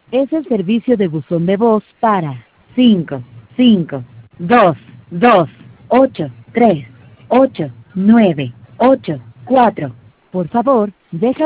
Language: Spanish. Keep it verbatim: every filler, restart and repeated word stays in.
Es el servicio de buzón de voz para cinco cinco dos dos ocho tres ocho nueve ocho cuatro. Por favor, deja